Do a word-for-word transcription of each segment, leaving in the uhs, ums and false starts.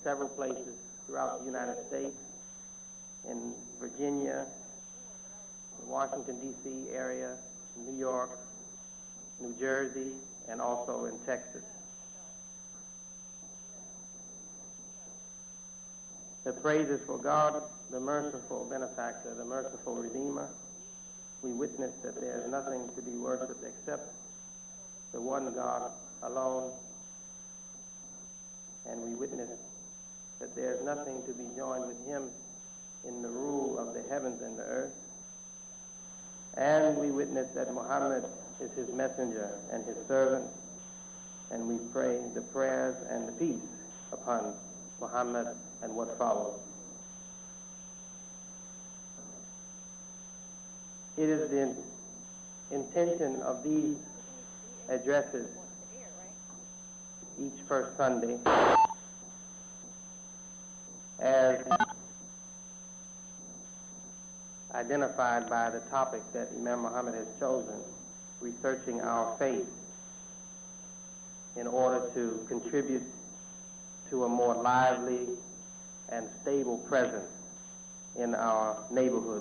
several places throughout the United States, in Virginia, the Washington, D C area, New York, New Jersey, and also in Texas. The praises for God, the merciful benefactor, the merciful Redeemer. We witness that there is nothing to be worshipped except the one God alone, and we witness that there is nothing to be joined with him in the rule of the heavens and the earth. And we witness that Muhammad is his messenger and his servant, and we pray the prayers and the peace upon Muhammad and what follows. It is the intention of these addresses each first Sunday, as identified by the topic that Imam Muhammad has chosen, researching our faith, in order to contribute to a more lively and stable presence in our neighborhoods.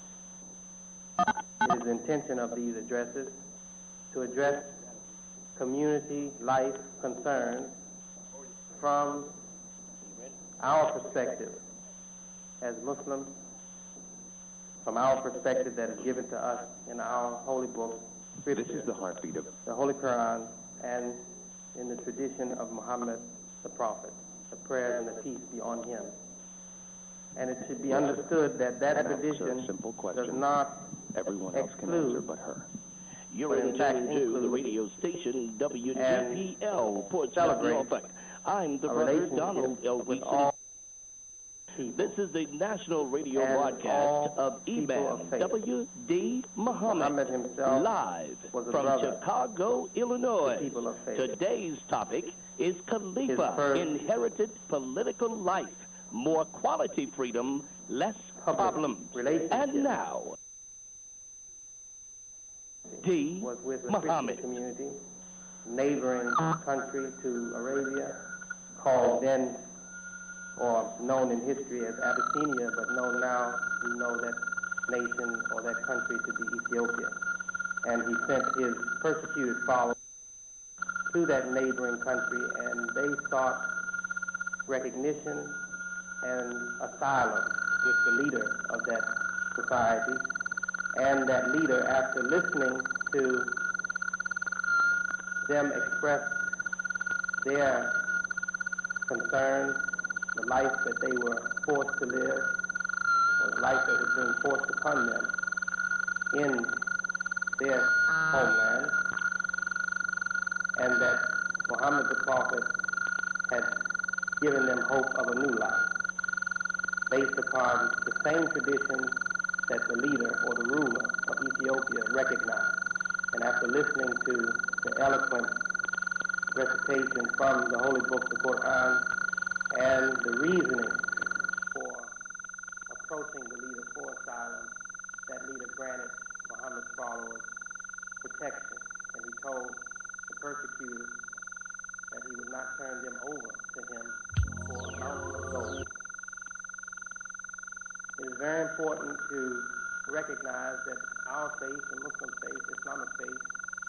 It is the intention of these addresses to address community life concerns from our perspective as Muslims, from our perspective that is given to us in our holy book, Scripture, this is the heartbeat of the Holy Quran, and in the tradition of Muhammad the Prophet. The prayers and the peace be on him. And it should be understood that that tradition simple question. does not Everyone else can answer but her. You're in tune to the radio station W G P L, Portsmouth, Norfolk. I'm the brother Donald L. Gleason. This is the national radio broadcast of Imam W D Muhammad, himself live was a from brother, Chicago, Illinois. people of faith. Today's topic is Khalifa, first inherited political life, more quality freedom, less problems. And now, D. was with a Muhammad. Christian community, neighboring country to Arabia, called then, or known in history as Abyssinia, but known now, we know that nation or that country to be Ethiopia. And he sent his persecuted followers to that neighboring country, and they sought recognition and asylum with the leader of that society. And that leader, after listening to them express their concerns, the life that they were forced to live, or the life that was being forced upon them in their homeland, and that Muhammad the Prophet had given them hope of a new life, based upon the same traditions that the leader or the ruler of Ethiopia recognized. And after listening to the eloquent recitation from the Holy Book, the Quran, and the reasoning for approaching the leader for asylum, that leader granted Muhammad's followers protection. And he told the persecutors that he would not turn them over to him for a mountain of gold. It is very important to recognize that our faith, the Muslim faith, Islamic faith,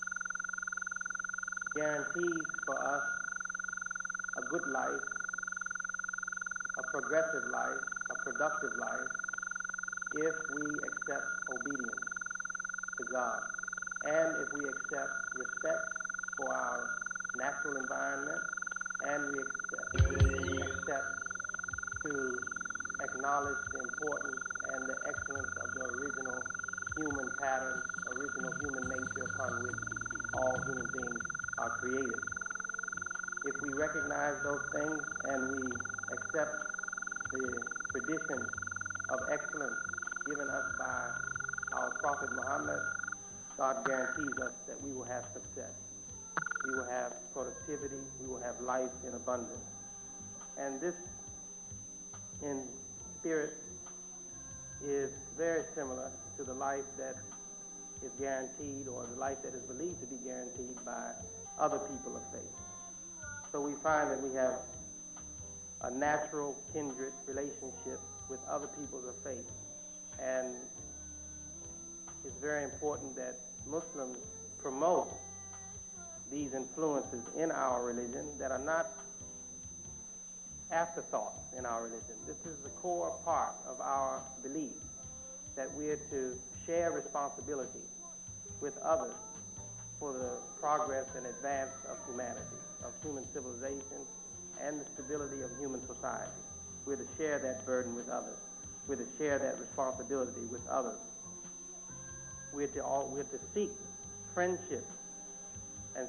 guarantees for us a good life, a progressive life, a productive life, if we accept obedience to God, and if we accept respect for our natural environment, and we accept, accept to acknowledge the importance and the excellence of the original human pattern, original human nature upon which all human beings are created. If we recognize those things and we accept the tradition of excellence given us by our Prophet Muhammad, God guarantees us that we will have success. We will have productivity. We will have life in abundance. And this, in spirit, is very similar to the life that is guaranteed, or the life that is believed to be guaranteed by other people of faith. So we find that we have a natural kindred relationship with other peoples of faith. And it's very important that Muslims promote these influences in our religion that are not afterthoughts in our religion. This is the core part of our belief, that we are to share responsibility with others for the progress and advance of humanity, of human civilization, and the stability of human society. We're to share that burden with others. We're to share that responsibility with others. We're to, all, we're to seek friendship and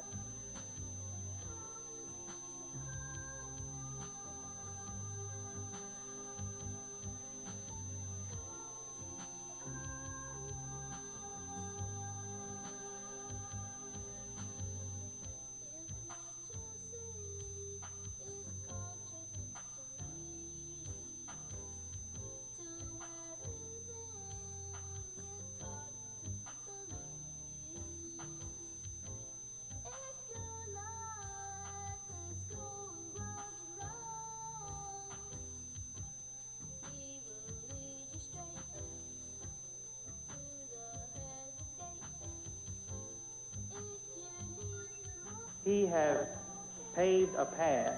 he has paved a path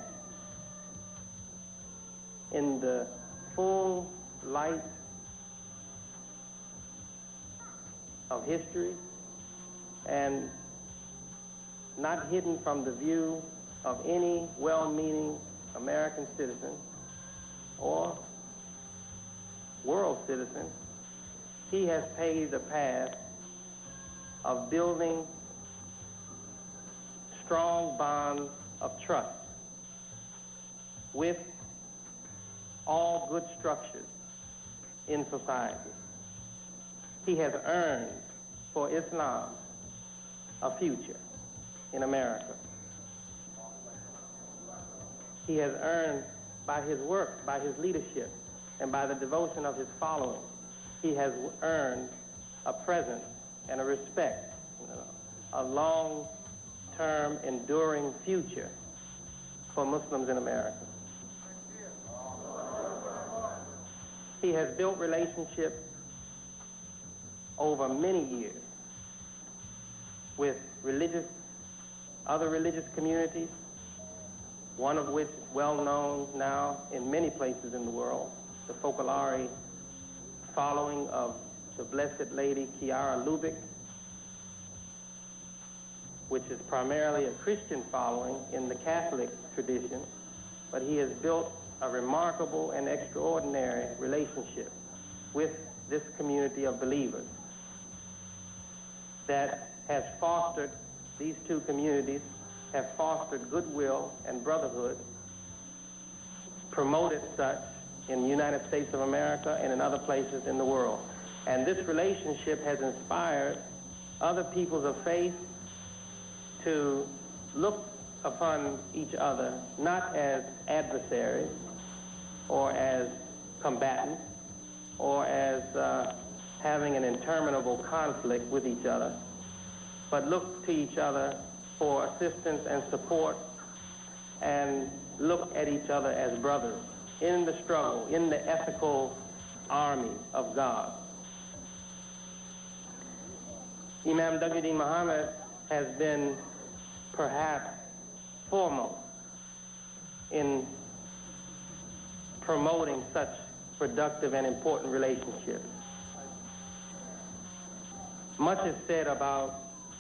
in the full light of history and not hidden from the view of any well-meaning American citizen or world citizen. He has paved a path of building strong bonds of trust with all good structures in society. He has earned for Islam a future in America. He has earned by his work, by his leadership, and by the devotion of his following, he has earned a presence and a respect, a long-term, enduring future for Muslims in America. He has built relationships over many years with religious, other religious communities, one of which is well known now in many places in the world, the Focolare following of the Blessed Lady Chiara Lubbock, which is primarily a Christian following in the Catholic tradition, but he has built a remarkable and extraordinary relationship with this community of believers that has fostered, these two communities have fostered goodwill and brotherhood, promoted such in the United States of America and in other places in the world. And this relationship has inspired other peoples of faith to look upon each other not as adversaries or as combatants or as uh, having an interminable conflict with each other, but look to each other for assistance and support and look at each other as brothers in the struggle, in the ethical army of God. Imam W D Muhammad has been perhaps foremost in promoting such productive and important relationships. Much is said about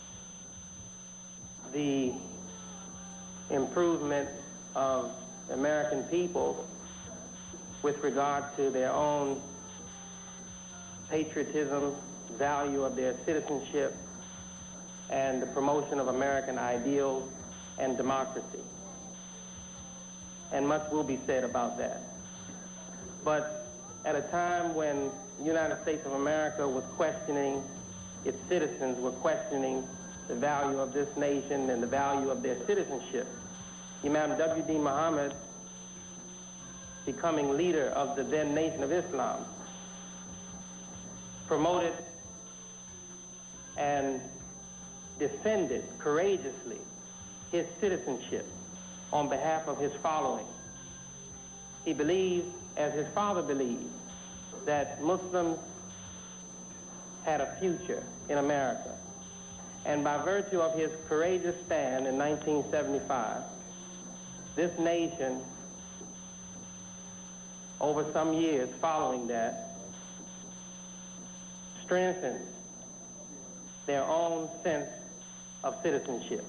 the improvement of American people with regard to their own patriotism, value of their citizenship, and the promotion of American ideals and democracy. And much will be said about that. But at a time when the United States of America was questioning, its citizens were questioning the value of this nation and the value of their citizenship, Imam W D Muhammad, becoming leader of the then Nation of Islam, promoted and defended courageously his citizenship on behalf of his following. He believed, as his father believed, that Muslims had a future in America. And by virtue of his courageous stand in nineteen seventy-five, this nation, over some years following that, strengthened their own sense of citizenship.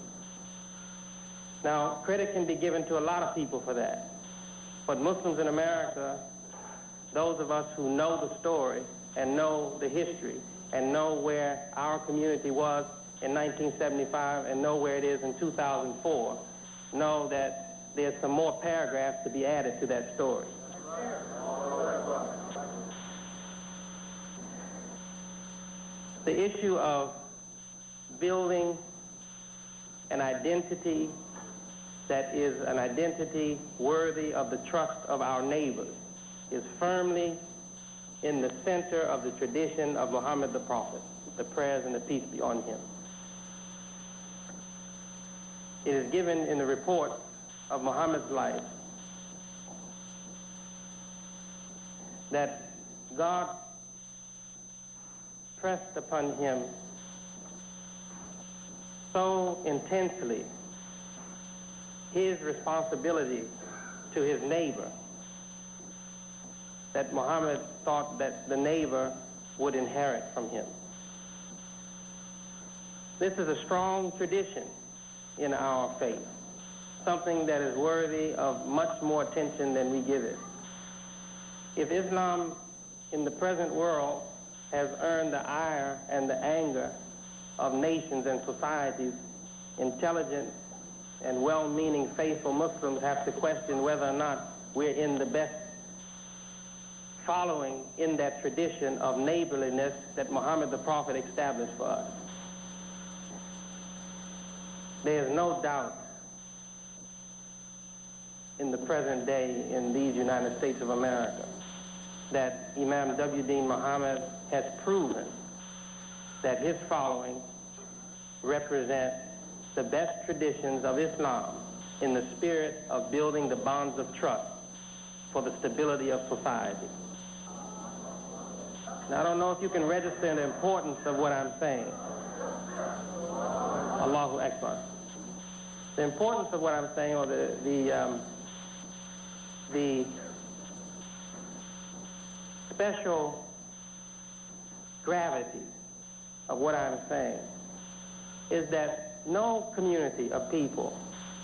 Now, credit can be given to a lot of people for that, but Muslims in America, those of us who know the story and know the history and know where our community was in nineteen seventy-five and know where it is in two thousand four, know that there's some more paragraphs to be added to that story. The issue of building an identity that is an identity worthy of the trust of our neighbors is firmly in the center of the tradition of Muhammad the Prophet, the prayers and the peace be on him. It is given in the report of Muhammad's life that God pressed upon him so intensely his responsibility to his neighbor that Muhammad thought that the neighbor would inherit from him. This is a strong tradition in our faith, something that is worthy of much more attention than we give it. If Islam in the present world has earned the ire and the anger of nations and societies, intelligent and well-meaning faithful Muslims have to question whether or not we're in the best following in that tradition of neighborliness that Muhammad the Prophet established for us. There is no doubt in the present day in these United States of America that Imam W. Deen Muhammad has proven that his following represent the best traditions of Islam in the spirit of building the bonds of trust for the stability of society. Now, I don't know if you can register the importance of what I'm saying. Allahu Akbar. The importance of what I'm saying, or the the um, the special gravity of what I'm saying is that no community of people,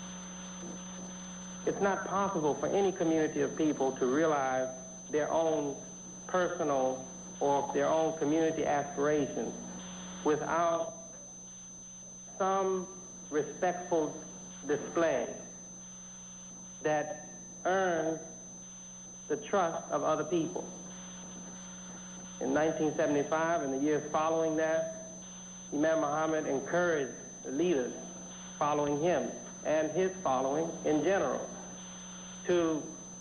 it's not possible for any community of people to realize their own personal or their own community aspirations without some respectful display that earns the trust of other people. In nineteen seventy-five and the years following that, Imam Muhammad encouraged the leaders following him and his following in general to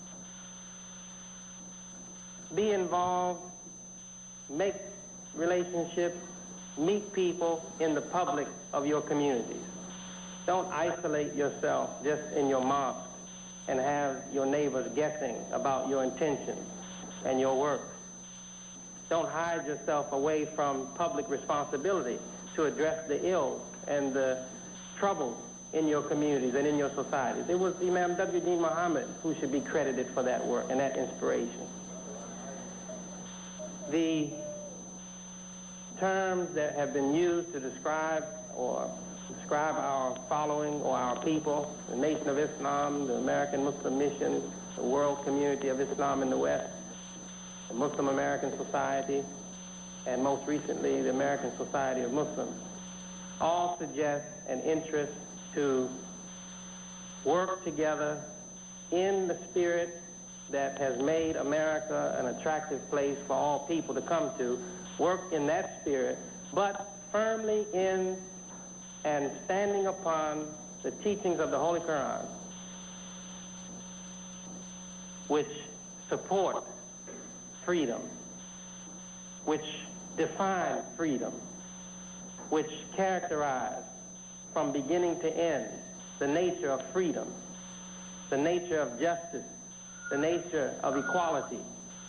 be involved, make relationships, meet people in the public of your communities. Don't isolate yourself just in your mosque and have your neighbors guessing about your intentions and your work. Don't hide yourself away from public responsibility to address the ills and the troubles in your communities and in your societies. It was Imam W. Deen Muhammad who should be credited for that work and that inspiration. The terms that have been used to describe or describe our following or our people, the Nation of Islam, the American Muslim Mission, the World Community of Islam in the West, the Muslim American Society, and most recently the American Society of Muslims, all suggest an interest to work together in the spirit that has made America an attractive place for all people to come to, work in that spirit, but firmly in and standing upon the teachings of the Holy Quran, which support freedom, which define freedom, which characterize from beginning to end the nature of freedom, the nature of justice, the nature of equality.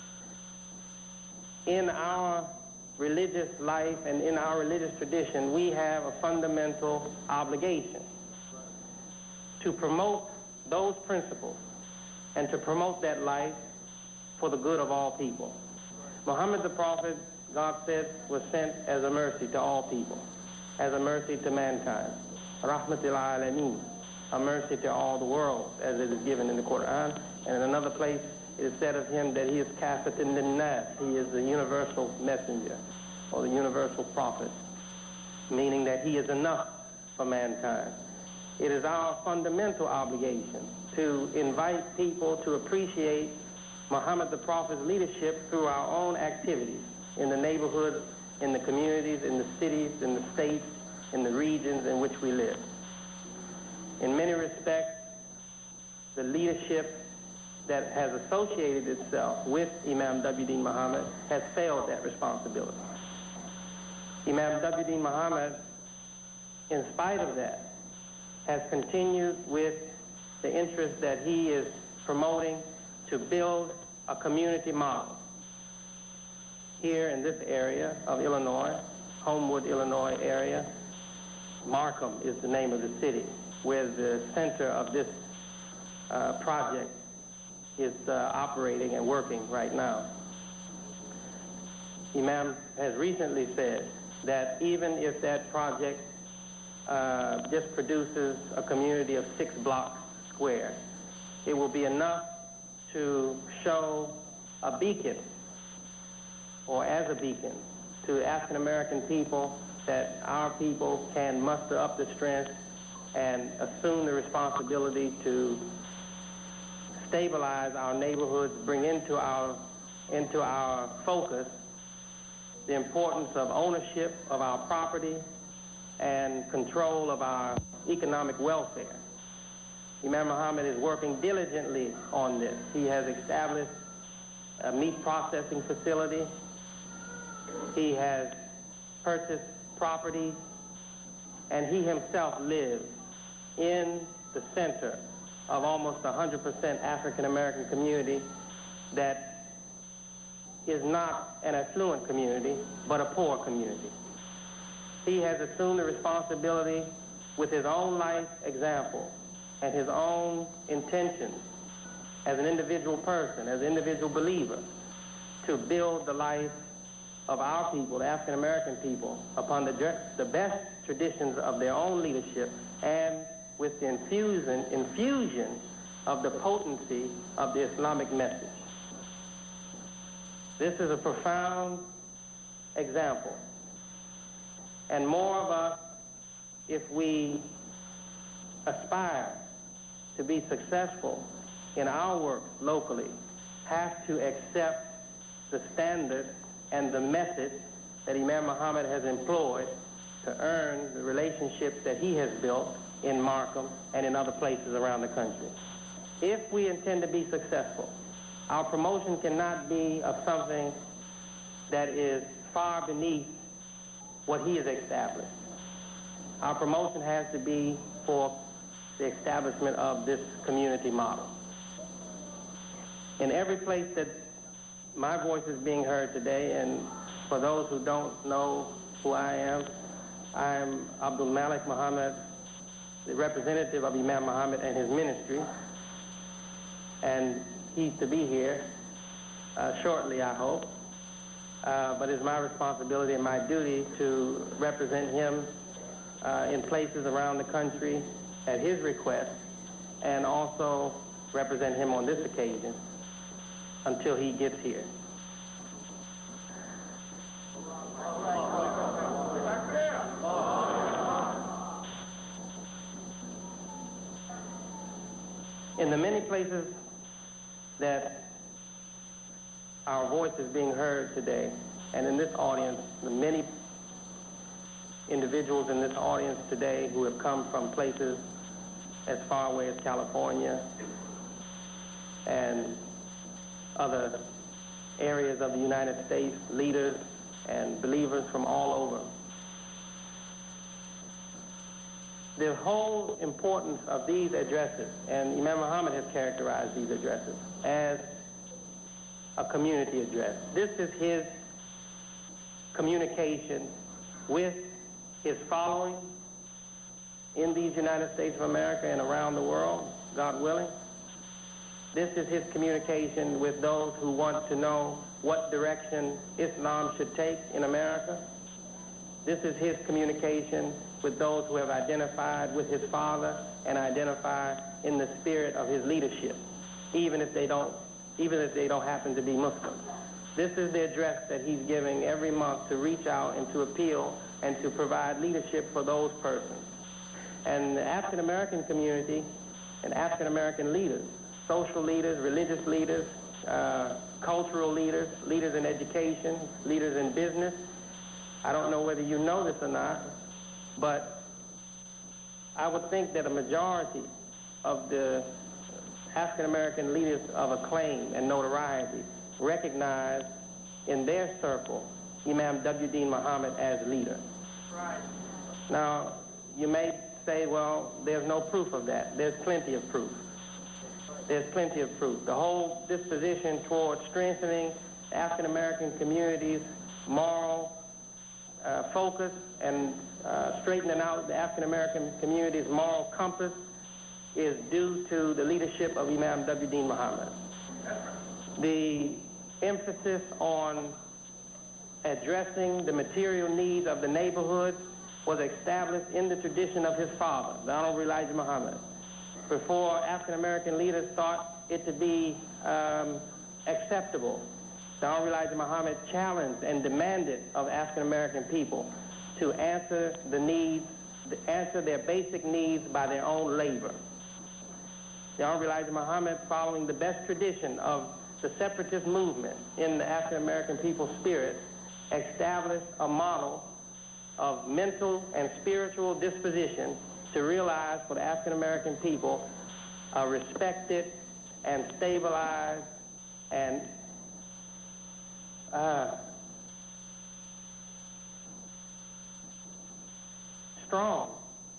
In our religious life and in our religious tradition, we have a fundamental obligation to promote those principles and to promote that life for the good of all people. Muhammad the Prophet, God said, was sent as a mercy to all people, as a mercy to mankind. Rahmatil Alameen, a mercy to all the world, as it is given in the Quran. And in another place, it is said of him that he is Kafatin Linnas. He is the universal messenger, or the universal prophet, meaning that he is enough for mankind. It is our fundamental obligation to invite people to appreciate Muhammad the Prophet's leadership through our own activities in the neighborhoods, in the communities, in the cities, in the states, in the regions in which we live. In many respects, the leadership that has associated itself with Imam W. Deen Muhammad has failed that responsibility. Imam W. Deen Muhammad, in spite of that, has continued with the interest that he is promoting to build a community model here in this area of Illinois, Homewood, Illinois area. Markham is the name of the city where the center of this uh, project is uh, operating and working right now. Imam has recently said that even if that project uh, just produces a community of six blocks square, it will be enough to show a beacon, or as a beacon, to African American people that our people can muster up the strength and assume the responsibility to stabilize our neighborhoods, bring into our, into our focus the importance of ownership of our property and control of our economic welfare. Imam Muhammad is working diligently on this. He has established a meat processing facility. He has purchased property, and he himself lives in the center of almost a one hundred percent African American community that is not an affluent community, but a poor community. He has assumed the responsibility with his own life example and his own intentions as an individual person, as an individual believer, to build the life of our people, the African American people, upon the, the best traditions of their own leadership and with the infusion, infusion of the potency of the Islamic message. This is a profound example. And more of us, if we aspire to be successful in our work locally, have to accept the standard and the method that Imam Muhammad has employed to earn the relationships that he has built in Markham and in other places around the country. If we intend to be successful, our promotion cannot be of something that is far beneath what he has established. Our promotion has to be for the establishment of this community model. In every place that my voice is being heard today, and for those who don't know who I am, I'm Abdul Malik Muhammad, the representative of Imam Muhammad and his ministry, and he's to be here uh, shortly, I hope. Uh, but it's my responsibility and my duty to represent him uh, in places around the country at his request, and also represent him on this occasion until he gets here. In the many places that our voice is being heard today, and in this audience, the many individuals in this audience today who have come from places as far away as California and other areas of the United States, leaders and believers from all over. the whole importance of these addresses, and Imam Muhammad has characterized these addresses as a community address. This is his communication with his following in these United States of America and around the world, God willing. This is his communication with those who want to know what direction Islam should take in America. This is his communication with those who have identified with his father and identify in the spirit of his leadership, even if they don't, even if they don't happen to be Muslims. This is the address that he's giving every month to reach out and to appeal and to provide leadership for those persons. And the African American community and African American leaders, social leaders, religious leaders, uh, cultural leaders, leaders in education, leaders in business. I don't know whether you know this or not, but I would think that a majority of the African American leaders of acclaim and notoriety recognize in their circle Imam W. Deen Muhammad as leader. Right. Now, you may say, well, there's no proof of that. There's plenty of proof. There's plenty of proof. The whole disposition toward strengthening the African American community's moral uh, focus and uh, straightening out the African American community's moral compass is due to the leadership of Imam W. Deen Muhammad. The emphasis on addressing the material needs of the neighborhood was established in the tradition of his father, the Honorable Elijah Muhammad, before African American leaders thought it to be um, acceptable. The Honorable Elijah Muhammad challenged and demanded of African American people to answer the needs, answer their basic needs by their own labor. The Honorable Elijah Muhammad, following the best tradition of the separatist movement in the African American people's spirit, established a model of mental and spiritual disposition to realize for the African American people a respected and stabilized and uh, strong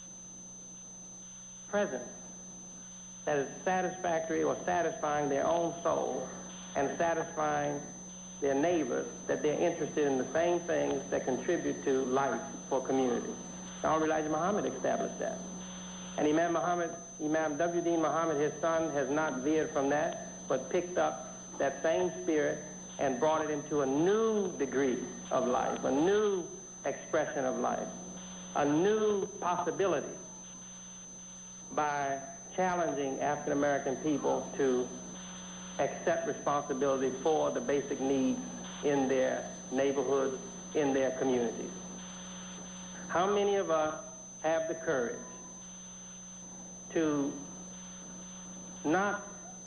presence that is satisfactory or satisfying their own soul and satisfying their neighbors, that they're interested in the same things that contribute to life for community. Honorable Elijah Muhammad established that. And Imam Muhammad, Imam W. Deen Muhammad, his son, has not veered from that, but picked up that same spirit and brought it into a new degree of life, a new expression of life, a new possibility by challenging African American people to accept responsibility for the basic needs in their neighborhoods, in their communities. How many of us have the courage to not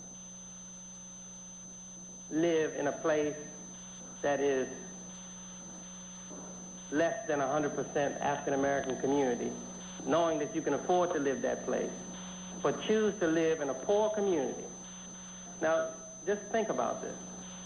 live in a place that is less than one hundred percent African American community, knowing that you can afford to live that place, but choose to live in a poor community? Now, just think about this.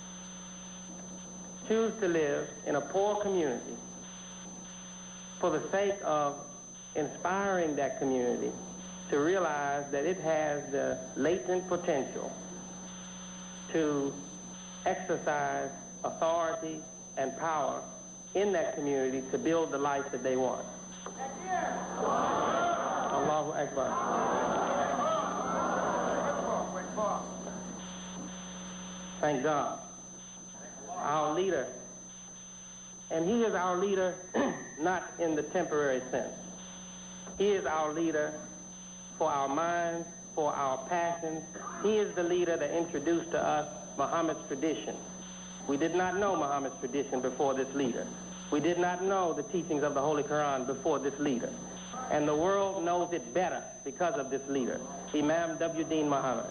Choose to live in a poor community for the sake of inspiring that community to realize that it has the latent potential to exercise authority and power in that community to build the life that they want. Allahu Akbar. Thank God. Our leader. And he is our leader not in the temporary sense. He is our leader for our minds, for our passions. He is the leader that introduced to us Muhammad's tradition. We did not know Muhammad's tradition before this leader. We did not know the teachings of the Holy Quran before this leader. And the world knows it better because of this leader, Imam W. Deen Muhammad.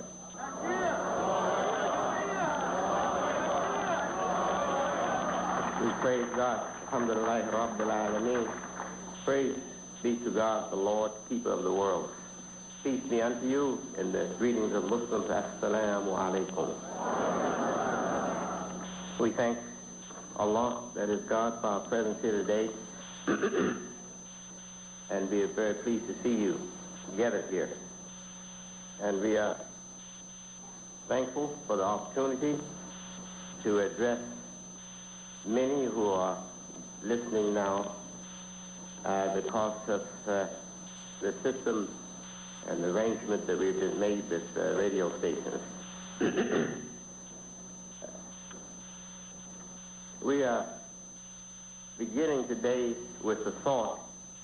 We praise God. Alhamdulillah Rabbil Alameen. Praise be to God, the Lord, keeper of the world. Peace be unto you in the greetings of Muslims. Assalamu alaikum. We thank Allah, that is God, for our presence here today. and we are very pleased to see you gathered here. And we are thankful for the opportunity to address many who are listening now uh, because of uh, the system and the arrangement that we've just made with uh, radio stations. We are beginning today with the thought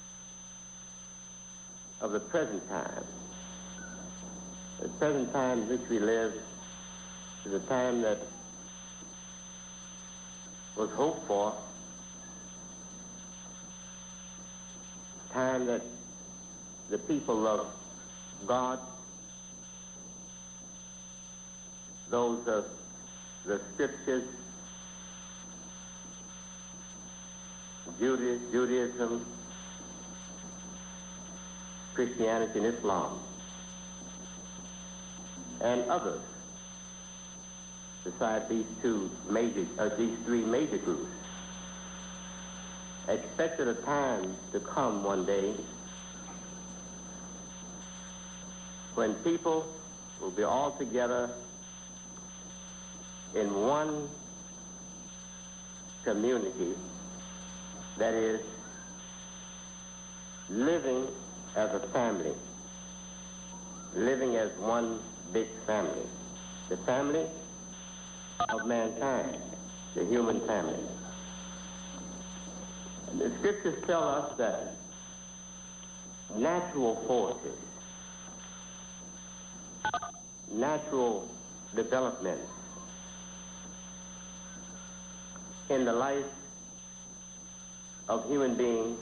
of the present time. The present time in which we live is a time that was hoped for, time that the people of God, those of the scriptures, Judaism, Judaism, Christianity and Islam, and others, besides these two major, uh, these three major groups, expected a time to come one day when people will be all together in one community, that is, living as a family, living as one big family, the family of mankind, the human family. And the scriptures tell us that natural forces, natural development in the life of human beings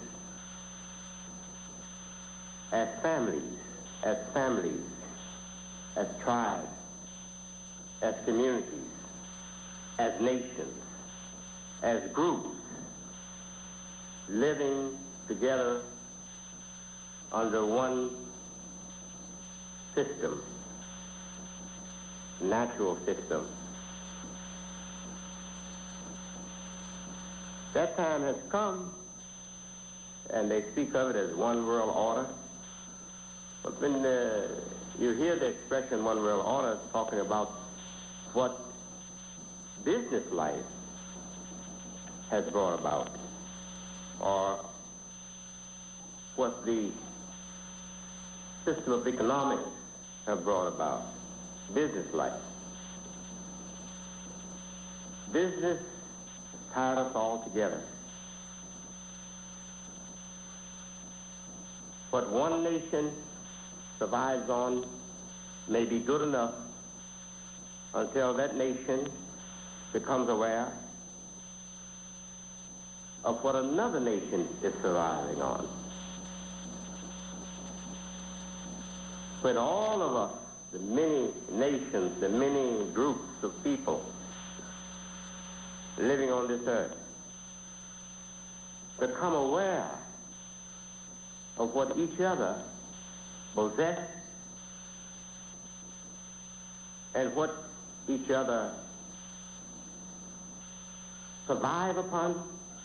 as families, as families, as tribes, as communities, as nations, as groups, living together under one system, natural system. That time has come, and they speak of it as one world order. But when uh, you hear the expression one world order, it's talking about what business life has brought about, or what the system of economics have brought about, business life. Business tied us all together. What one nation survives on may be good enough until that nation becomes aware of what another nation is surviving on. When all of us, the many nations, the many groups of people living on this earth, become aware of what each other possess and what each other survive upon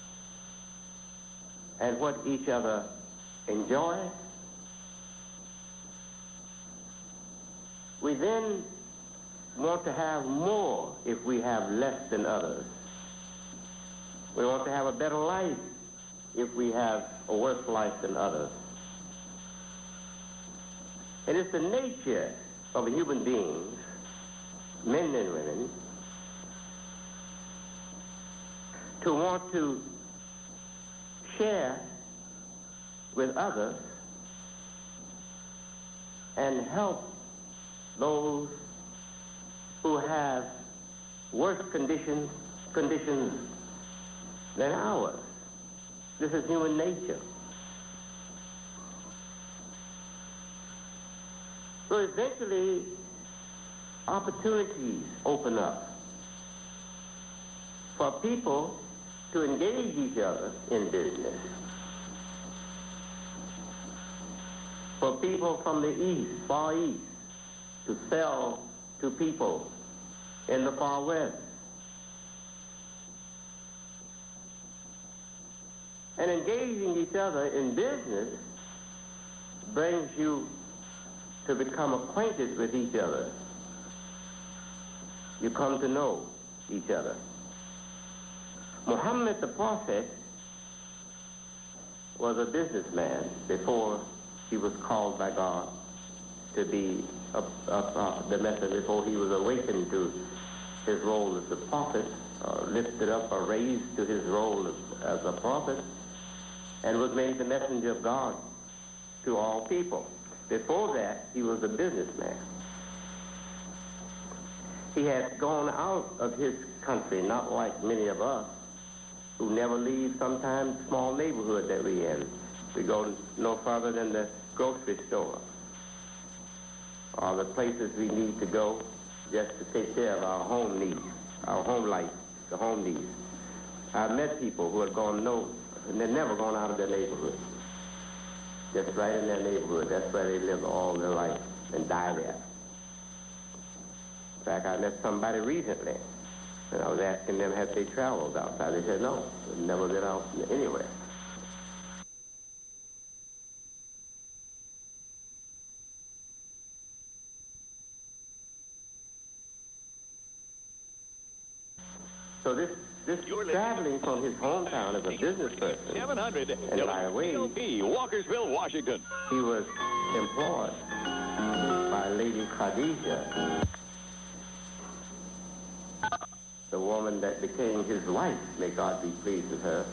and what each other enjoy, we then want to have more if we have less than others. We want to have a better life if we have a worse life than others. It is the nature of human beings, men and women, to want to share with others and help those who have worse conditions, conditions than ours. This is human nature. So eventually, opportunities open up for people to engage each other in business. For people from the east, far east, to sell to people in the far west. And engaging each other in business brings you to become acquainted with each other. You come to know each other. Muhammad the Prophet was a businessman before he was called by God to be a, a, a, the messenger, before he was awakened to his role as a prophet, or lifted up or raised to his role as, as a prophet, and was made the messenger of God to all people. Before that, he was a businessman. He had gone out of his country, not like many of us, who never leave sometimes small neighborhood that we in. We go no further than the grocery store, or the places we need to go just to take care of our home needs, our home life, the home needs. I've met people who have gone no, and they've never gone out of their neighborhood. Just right in their neighborhood. That's where they live all their life and die there. In fact, I met somebody recently, and I was asking them, have they traveled outside? They said, no, they've never been out anywhere. So this, this traveling from his hometown as a business person, seven hundred and by the way, Walkersville, Washington. He was employed by Lady Khadijah, the woman that became his wife, may God be pleased with her,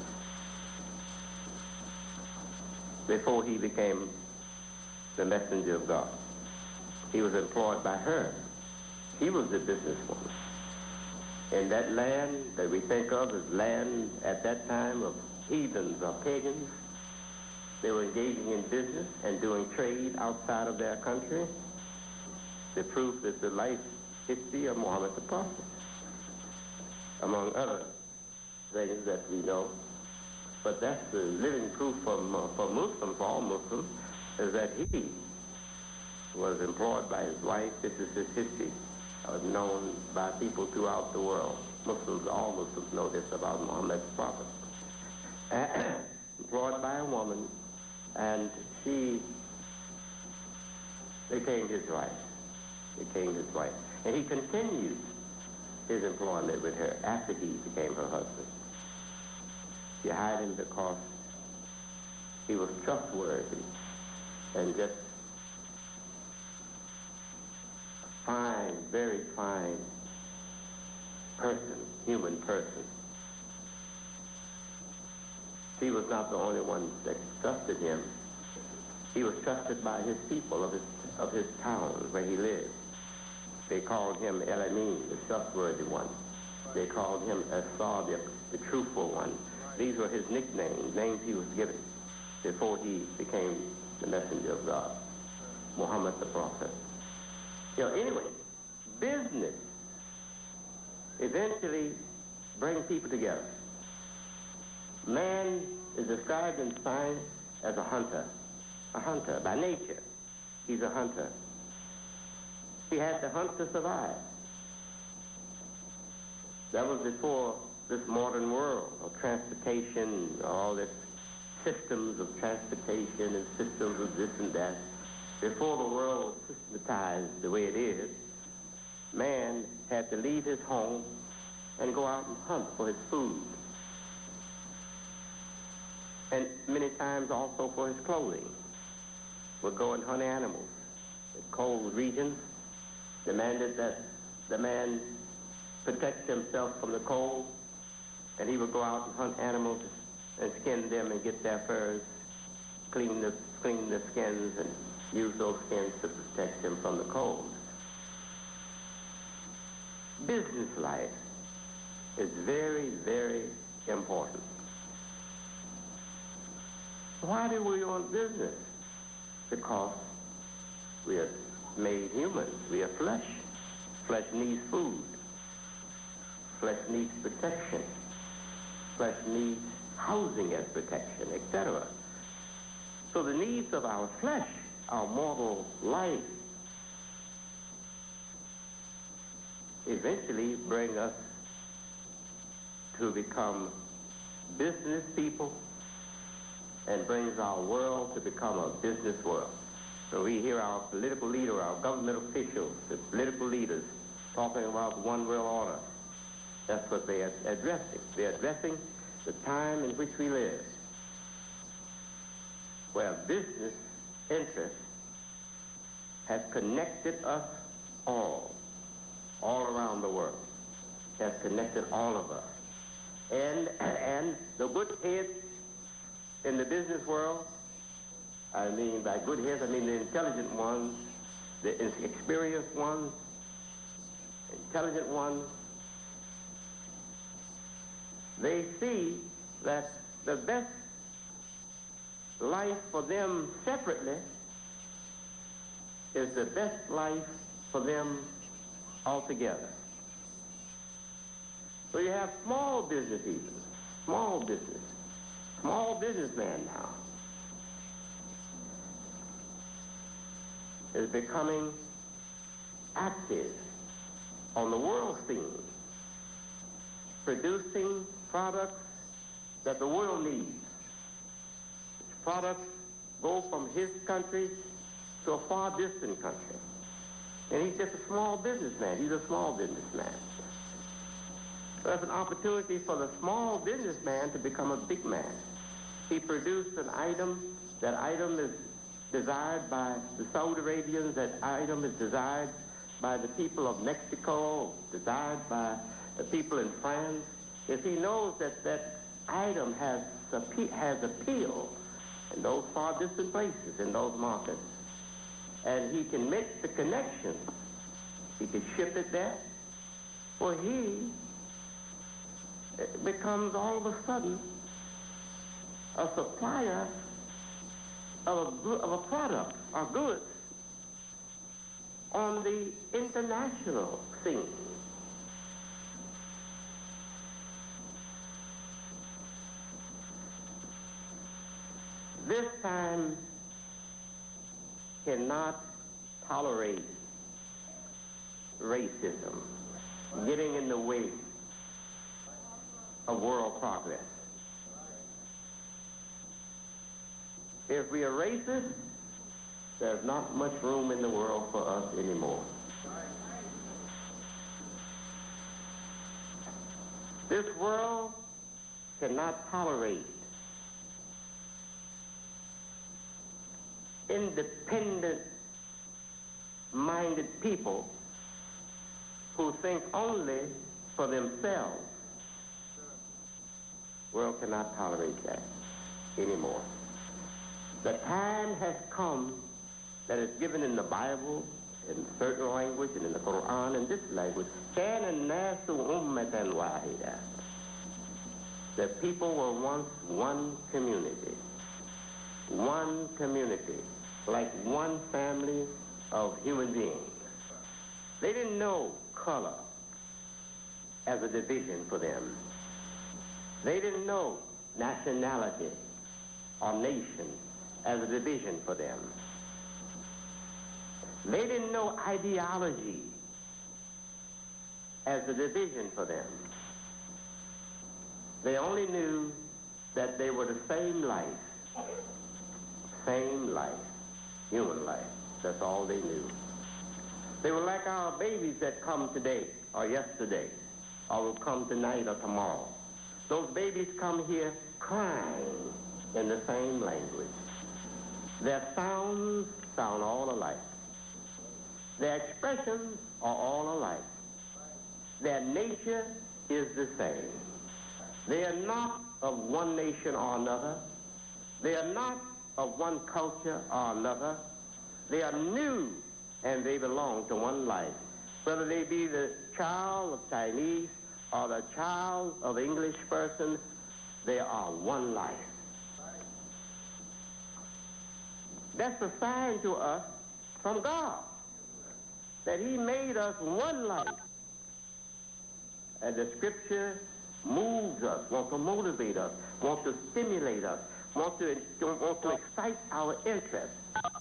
before he became the messenger of God. He was employed by her. He was the businesswoman. In that land that we think of as land at that time of heathens or pagans, they were engaging in business and doing trade outside of their country. The proof is the life history of Muhammad the Prophet, among other things that we know. But that's the living proof from, uh, for Muslims, for all Muslims, is that he was employed by his wife. This is his history, uh, known by people throughout the world. Muslims, all Muslims know this about Muhammad the Prophet. Employed by a woman, and she became his wife. Became his wife. And he continued his employment with her after he became her husband. She hired him because he was trustworthy and just fine, very fine person, human person. She was not the only one that trusted him. He was trusted by his people of his of his town where he lived. They called him El Amin, the trustworthy one. They called him As-Sadiq, the truthful one. These were his nicknames, names he was given before he became the messenger of God, Muhammad the Prophet. You know, anyway, business eventually brings people together. Man is described in science as a hunter, a hunter by nature. He's a hunter. He had to hunt to survive. That was before this modern world of transportation, all this systems of transportation and systems of this and that. Before the world was systematized the way it is, man had to leave his home and go out and hunt for his food. And many times also for his clothing. Would go and hunt animals. The cold regions demanded that the man protect himself from the cold, and he would go out and hunt animals and skin them and get their furs, clean the, clean the skins and use those skins to protect him from the cold. Business life is very, very important. Why do we want business? Because we are made human. We are flesh. Flesh needs food. Flesh needs protection. Flesh needs housing as protection, et cetera. So the needs of our flesh, our mortal life, eventually bring us to become business people and brings our world to become a business world. So we hear our political leader, our government officials, the political leaders talking about one world order. That's what they are addressing. They're addressing the time in which we live, where business interests has connected us all, all around the world, has connected all of us. And, and the good heads in the business world, I mean by good heads, I mean the intelligent ones, the experienced ones, intelligent ones, they see that the best life for them separately is the best life for them altogether. So you have small business even, small business, small businessman now is becoming active on the world scene, producing products that the world needs. Products go from his country to a far distant country. And he's just a small businessman. He's a small businessman. So that's an opportunity for the small businessman to become a big man. He produced an item. That item is desired by the Saudi Arabians. That item is desired by the people of Mexico, desired by the people in France. If he knows that that item has, has appeal in those far distant places, in those markets, and he can make the connection, he can ship it there, well, he becomes all of a sudden a supplier of a, of a product or goods on the international scene. This time cannot tolerate racism getting in the way of world progress. If we are racist, there's not much room in the world for us anymore. This world cannot tolerate independent-minded people who think only for themselves. The world cannot tolerate that anymore. The time has come that is given in the Bible, in certain language, and in the Quran, in this language, كَانَ النَّاسُ أُمَّةً وَاحِدًا. The people were once one community. One community, like one family of human beings. They didn't know color as a division for them. They didn't know nationality or nation as a division for them. They didn't know ideology as a division for them. They only knew that they were the same life. Same life, human life. That's all they knew. They were like our babies that come today or yesterday or will come tonight or tomorrow. Those babies come here crying in the same language. Their sounds sound all alike. Their expressions are all alike. Their nature is the same. They are not of one nation or another. They are not of one culture or another. They are new and they belong to one life. Whether they be the child of Chinese or the child of English person, they are one life. That's a sign to us from God that he made us one life. And the scripture moves us, wants to motivate us, wants to stimulate us, wants to, wants to excite our interest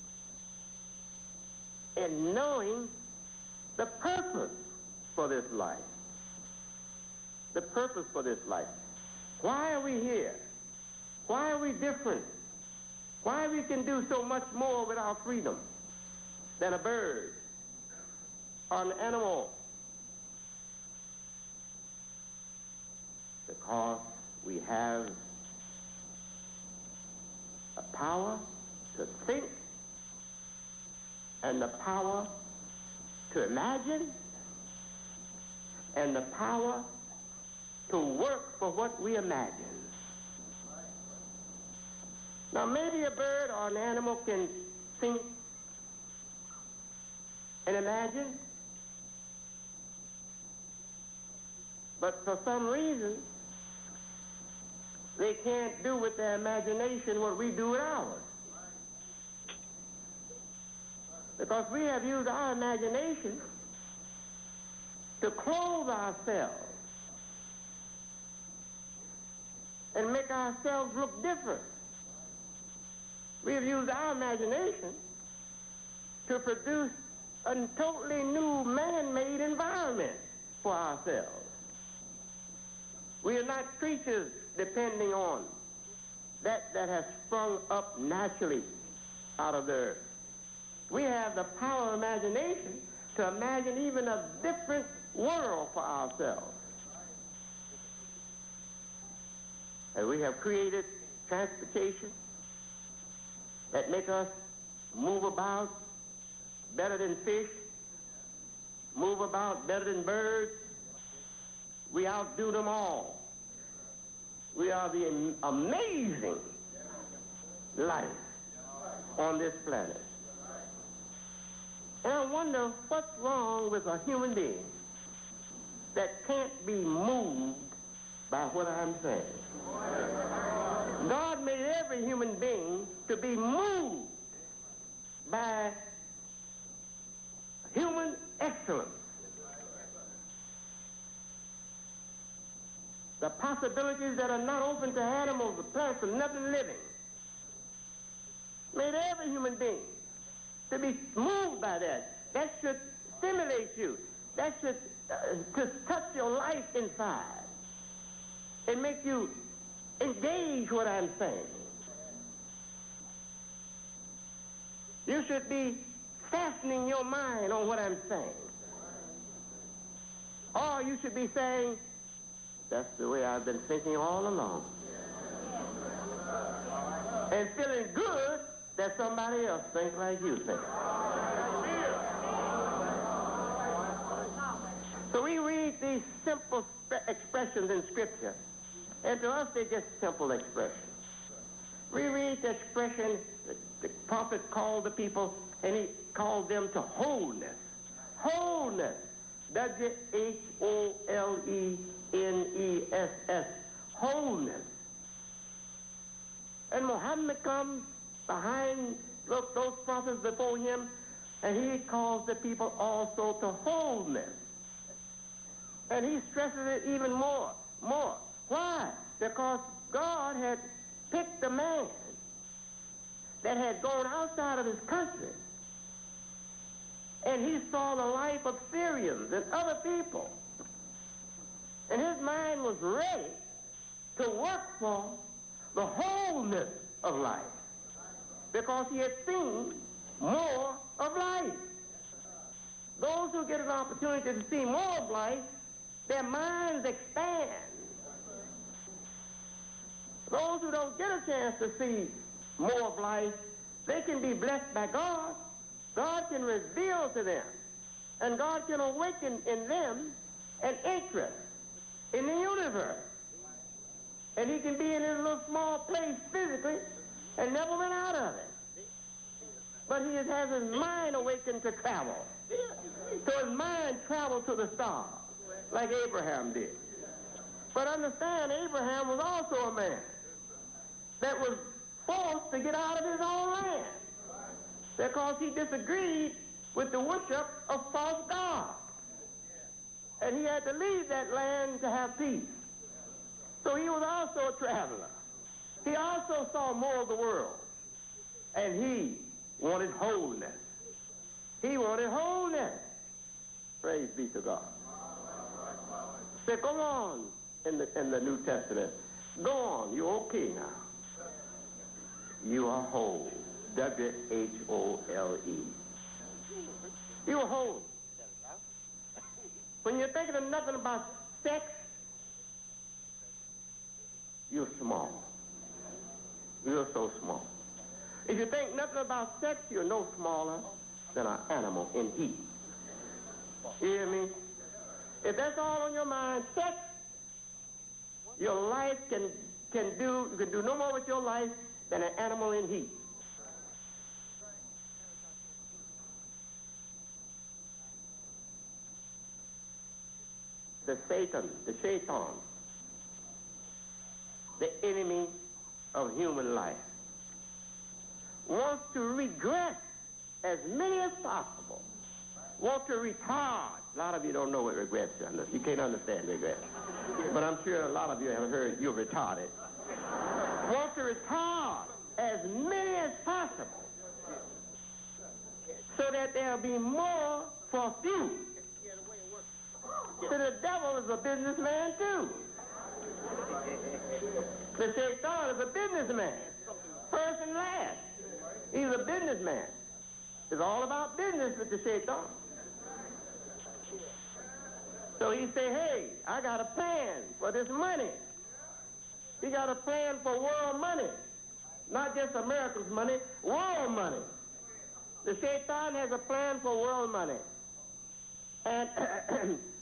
in knowing the purpose for this life. The purpose for this life. Why are we here? Why are we different? Why we can do so much more with our freedom? than a bird or an animal, because we have a power to think and the power to imagine and the power to work for what we imagine. Now, maybe a bird or an animal can think and imagine, but for some reason, they can't do with their imagination what we do with ours. Because we have used our imagination to clothe ourselves and make ourselves look different. We have used our imagination to produce a totally new man-made environment for ourselves. We are not creatures depending on that that has sprung up naturally out of the earth. We have the power of imagination to imagine even a different world for ourselves. And we have created transportation that make us move about better than fish, move about better than birds. We outdo them all. We are the am- amazing life on this planet. And I wonder what's wrong with a human being that can't be moved by what I'm saying. God made every human being to be moved by human excellence. The possibilities that are not open to animals, the plants, and nothing living. Made every human being to be moved by that. That should stimulate you. That should uh, to touch your life inside and make you engage what I'm saying. You should be fastening your mind on what I'm saying. Or you should be saying, that's the way I've been thinking all along. And feeling good that somebody else thinks like you think. So we read these simple expressions in Scripture, and to us they're just simple expressions. We read the expression that the prophet called the people, and he called them to wholeness. Wholeness. W H O L E N E S S. Wholeness. And Muhammad comes behind those, those prophets before him, and he calls the people also to wholeness. And he stresses it even more, more. Why? Because God had picked a man that had gone outside of his country, and he saw the life of Syrians and other people. And his mind was ready to work for the wholeness of life, because he had seen more of life. Those who get an opportunity to see more of life, their minds expand. Those who don't get a chance to see more of life, they can be blessed by God. God can reveal to them, and God can awaken in them an interest in the universe. And he can be in his little small place physically and never went out of it. But he has his mind awakened to travel. So his mind traveled to the stars, like Abraham did. But understand, Abraham was also a man that was forced to get out of his own land because he disagreed with the worship of false gods. And he had to leave that land to have peace. So he was also a traveler. He also saw more of the world. And he wanted wholeness. He wanted wholeness. Praise be to God. So go on in the, in the New Testament. Go on. You're okay now. You are whole. W H O L E. You're holy. When you're thinking of nothing about sex, you're small. You're so small. If you think nothing about sex, you're no smaller than an animal in heat. You hear me? If that's all on your mind, sex, your life can can do you can do no more with your life than an animal in heat. The Satan, the Shaitan, the enemy of human life, wants to regress as many as possible, wants to retard. A lot of you don't know what regress is. You can't understand regress. But I'm sure a lot of you have heard you're retarded. Wants to retard as many as possible so that there'll be more for few. So the devil is a businessman too. The Shaitan is a businessman, first and last. He's a businessman. It's all about business with the Shaitan. So he say, hey, I got a plan for this money. He got a plan for world money. Not just America's money, world money. The Shaitan has a plan for world money. And